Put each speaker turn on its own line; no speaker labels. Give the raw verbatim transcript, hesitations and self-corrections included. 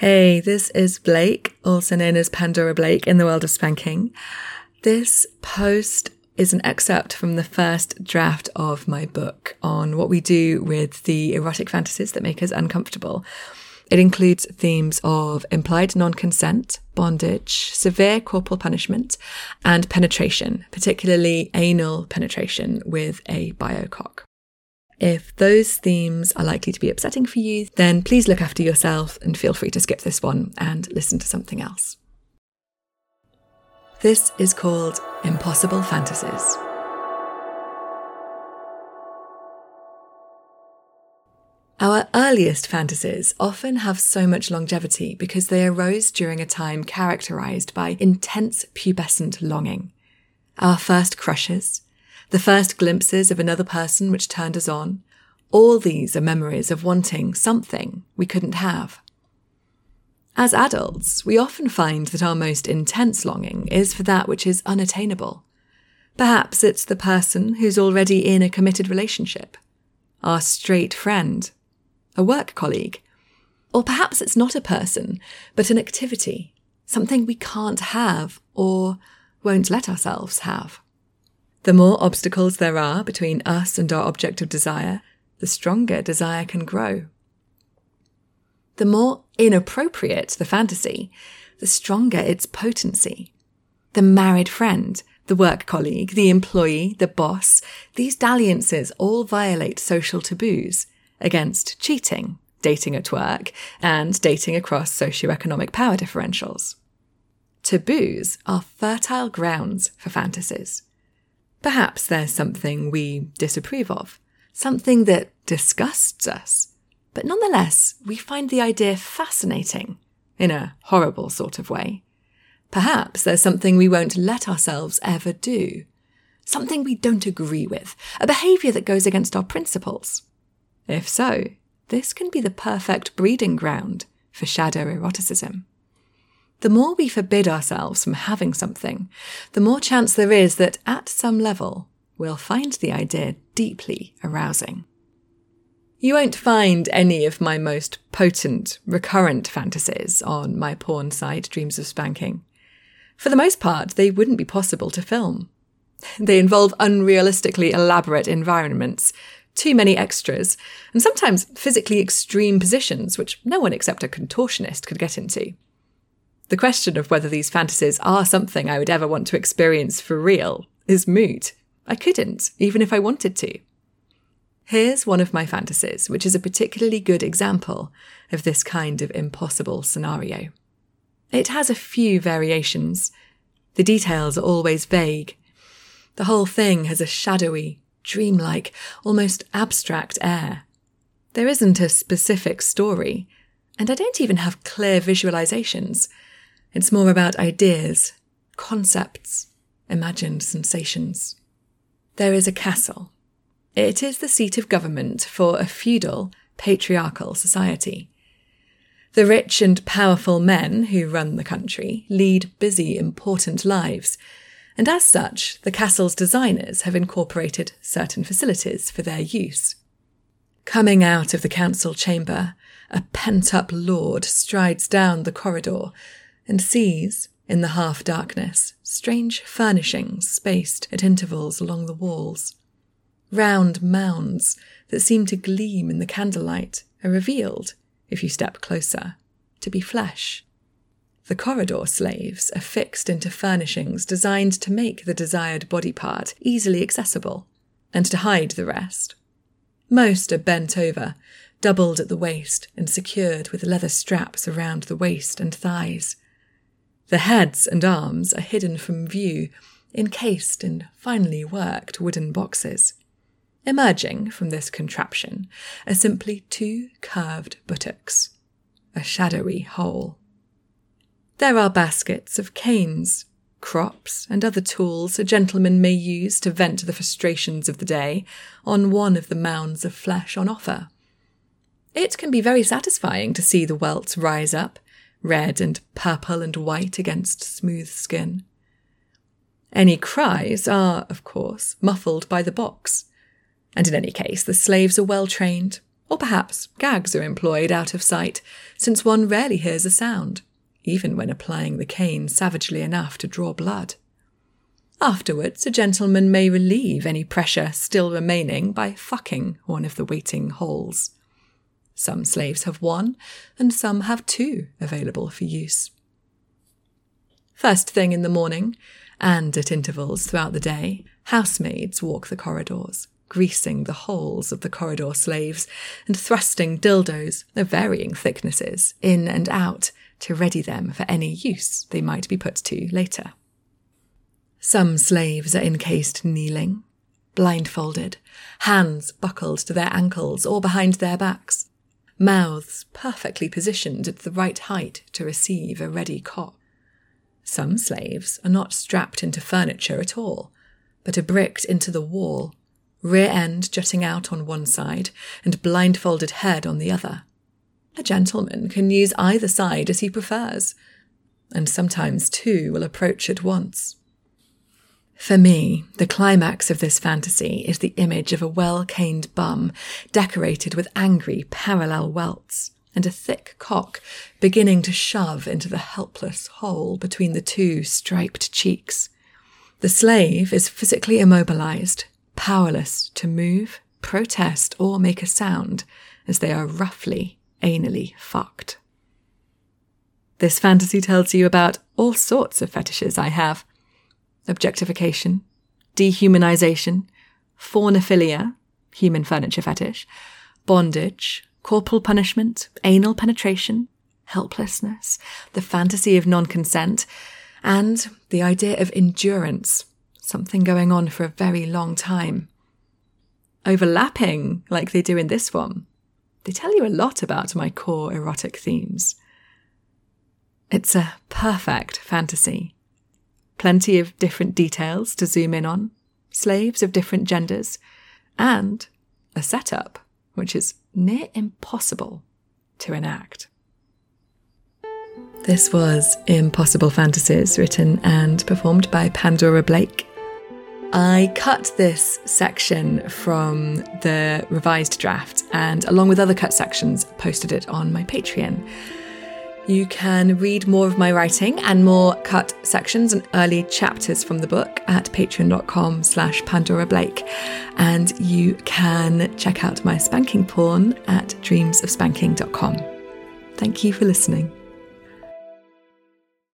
Hey, this is Blake, also known as Pandora Blake in the world of spanking. This post is an excerpt from the first draft of my book on what we do with the erotic fantasies that make us uncomfortable. It includes themes of implied non-consent, bondage, severe corporal punishment, and penetration, particularly anal penetration with a biocock. If those themes are likely to be upsetting for you, then please look after yourself and feel free to skip this one and listen to something else. This is called Impossible Fantasies. Our earliest fantasies often have so much longevity because they arose during a time characterised by intense pubescent longing. Our first crushes, the first glimpses of another person which turned us on, all these are memories of wanting something we couldn't have. As adults, we often find that our most intense longing is for that which is unattainable. Perhaps it's the person who's already in a committed relationship, our straight friend, a work colleague, or perhaps it's not a person, but an activity, something we can't have or won't let ourselves have. The more obstacles there are between us and our object of desire, the stronger desire can grow. The more inappropriate the fantasy, the stronger its potency. The married friend, the work colleague, the employee, the boss, these dalliances all violate social taboos against cheating, dating at work, and dating across socioeconomic power differentials. Taboos are fertile grounds for fantasies. Perhaps there's something we disapprove of, something that disgusts us, but nonetheless we find the idea fascinating, in a horrible sort of way. Perhaps there's something we won't let ourselves ever do, something we don't agree with, a behaviour that goes against our principles. If so, this can be the perfect breeding ground for shadow eroticism. The more we forbid ourselves from having something, the more chance there is that at some level we'll find the idea deeply arousing. You won't find any of my most potent, recurrent fantasies on my porn site, Dreams of Spanking. For the most part, they wouldn't be possible to film. They involve unrealistically elaborate environments, too many extras, and sometimes physically extreme positions which no one except a contortionist could get into. The question of whether these fantasies are something I would ever want to experience for real is moot. I couldn't, even if I wanted to. Here's one of my fantasies, which is a particularly good example of this kind of impossible scenario. It has a few variations. The details are always vague. The whole thing has a shadowy, dreamlike, almost abstract air. There isn't a specific story, and I don't even have clear visualizations. It's more about ideas, concepts, imagined sensations. There is a castle. It is the seat of government for a feudal, patriarchal society. The rich and powerful men who run the country lead busy, important lives, and as such, the castle's designers have incorporated certain facilities for their use. Coming out of the council chamber, a pent-up lord strides down the corridor and sees, in the half-darkness, strange furnishings spaced at intervals along the walls. Round mounds that seem to gleam in the candlelight are revealed, if you step closer, to be flesh. The corridor slaves are fixed into furnishings designed to make the desired body part easily accessible, and to hide the rest. Most are bent over, doubled at the waist and secured with leather straps around the waist and thighs. The heads and arms are hidden from view, encased in finely worked wooden boxes. Emerging from this contraption are simply two curved buttocks, a shadowy hole. There are baskets of canes, crops, and other tools a gentleman may use to vent the frustrations of the day on one of the mounds of flesh on offer. It can be very satisfying to see the welts rise up, red and purple and white against smooth skin. Any cries are, of course, muffled by the box, and in any case the slaves are well trained, Or perhaps gags are employed out of sight, since one rarely hears a sound, even when applying the cane savagely enough to draw blood. Afterwards, a gentleman may relieve any pressure still remaining by fucking one of the waiting holes. Some slaves have one, and some have two available for use. First thing in the morning, and at intervals throughout the day, housemaids walk the corridors, greasing the holes of the corridor slaves and thrusting dildos of varying thicknesses in and out to ready them for any use they might be put to later. Some slaves are encased kneeling, blindfolded, hands buckled to their ankles or behind their backs, mouths perfectly positioned at the right height to receive a ready cock. Some slaves are not strapped into furniture at all, but are bricked into the wall, rear end jutting out on one side and blindfolded head on the other. A gentleman can use either side as he prefers, and sometimes two will approach at once. For me, the climax of this fantasy is the image of a well-caned bum decorated with angry parallel welts and a thick cock beginning to shove into the helpless hole between the two striped cheeks. The slave is physically immobilized, powerless to move, protest, or make a sound as they are roughly, anally fucked. This fantasy tells you about all sorts of fetishes I have. Objectification, dehumanization, faunophilia, human furniture fetish, bondage, corporal punishment, anal penetration, helplessness, the fantasy of non-consent, and the idea of endurance, something going on for a very long time. Overlapping, like they do in this one, they tell you a lot about my core erotic themes. It's a perfect fantasy. Plenty of different details to zoom in on, slaves of different genders, and a setup which is near impossible to enact. This was Impossible Fantasies, written and performed by Pandora Blake. I cut this section from the revised draft and, along with other cut sections, posted it on my Patreon. You can read more of my writing and more cut sections and early chapters from the book at patreon.com slash Pandora Blake. And you can check out my spanking porn at dreams of spanking dot com. Thank you for listening.